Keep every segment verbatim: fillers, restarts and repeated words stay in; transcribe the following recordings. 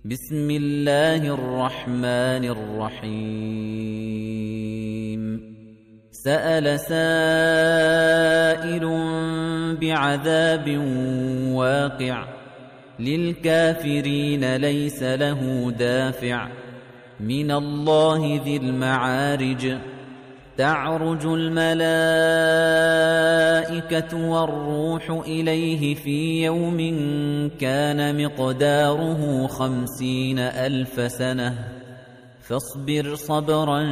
بسم الله الرحمن الرحيم سأل سائل بعذاب واقع للكافرين ليس له دافع من الله ذي المعارج تعرج الملائكة والروح إليه في يوم كان مقداره خمسين ألف سنة فاصبر صبرا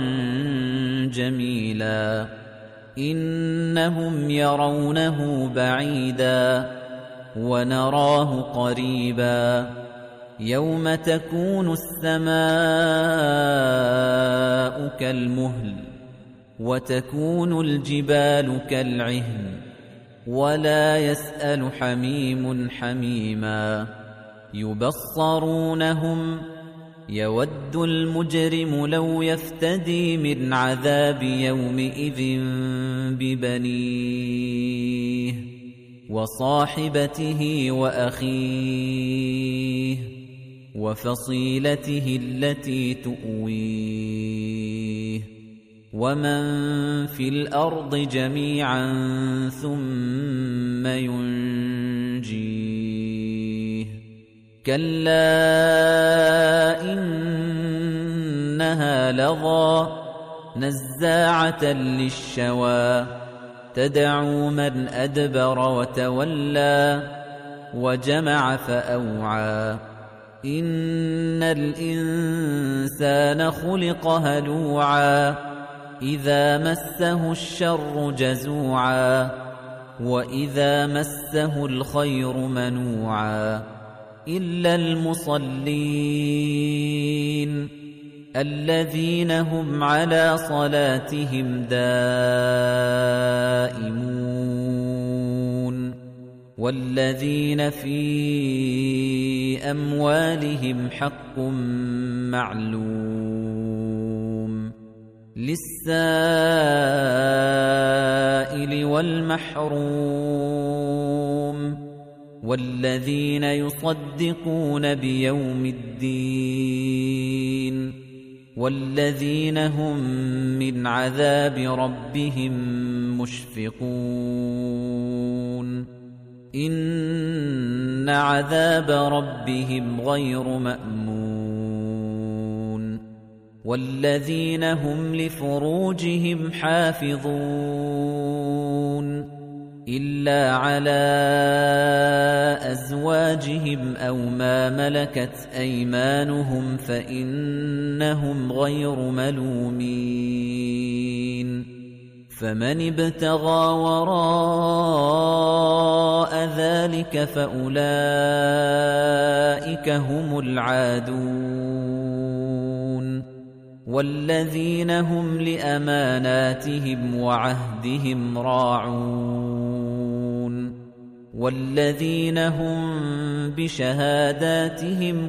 جميلا إنهم يرونه بعيدا ونراه قريبا يوم تكون السماء كالمهل وتكون الجبال كالعهن ولا يسأل حميم حميما يبصرونهم يود المجرم لو يفتدي من عذاب يومئذ ببنيه وصاحبته وأخيه وفصيلته التي تؤويه ومن في الأرض جميعا ثم ينجيه كلا إنها لظى نزاعة للشوى تدعو من أدبر وتولى وجمع فأوعى إن الإنسان خلق هلوعا إذا مسه الشر جزوعا وإذا مسه الخير منوعا إلا المصلين الذين هم على صلاتهم دائمون والذين في أموالهم حق معلوم للسائل والمحروم والذين يصدقون بيوم الدين والذين هم من عذاب ربهم مشفقون إن عذاب ربهم غير مأمون والذين هم لفروجهم حافظون إلا على أزواجهم أو ما ملكت أيمانهم فإنهم غير ملومين فمن ابتغى وراء ذلك فأولئك هم العادون والذين هم لأماناتهم وعهدهم راعون والذين هم بشهاداتهم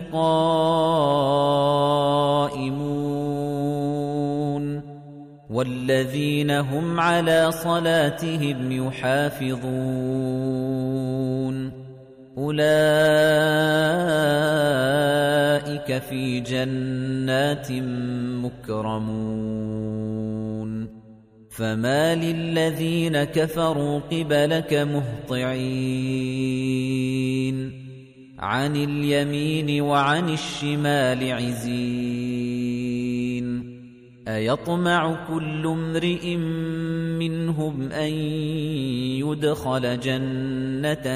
قائمون والذين هم على صلاتهم يحافظون أولئك في جنات مكرمون فما للذين كفروا قبلك مهطعين عن اليمين وعن الشمال عزين أيطمع كل امرئ منهم أن يدخل جنة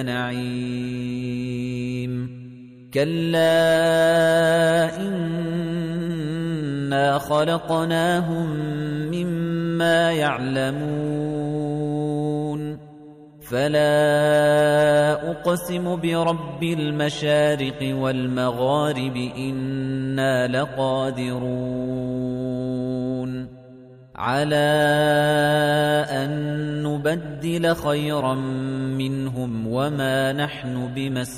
نعيم كلا إنا خلقناهم مما يعلمون فلا أقسم برب المشارق والمغارب إنا لقادرون على أن نبدل خيرا منهم وما نحن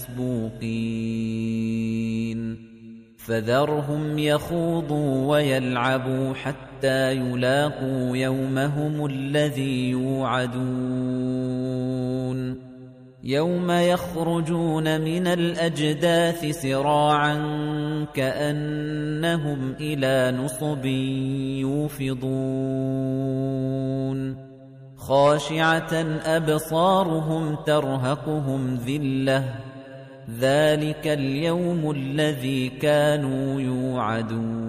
بمسبوقين فذرهم يخوضوا ويلعبوا حتى يلاقوا يومهم الذي يوعدون يَوْمَ يَخْرُجُونَ مِنَ الْأَجْدَاثِ سِرَاعًا كَأَنَّهُمْ إِلَى نُصُبٍ يُوفِضُونَ خَاشِعَةً أَبْصَارُهُمْ تَرْهَقُهُمْ ذِلَّةٌ ذَلِكَ الْيَوْمُ الَّذِي كَانُوا يُوعَدُونَ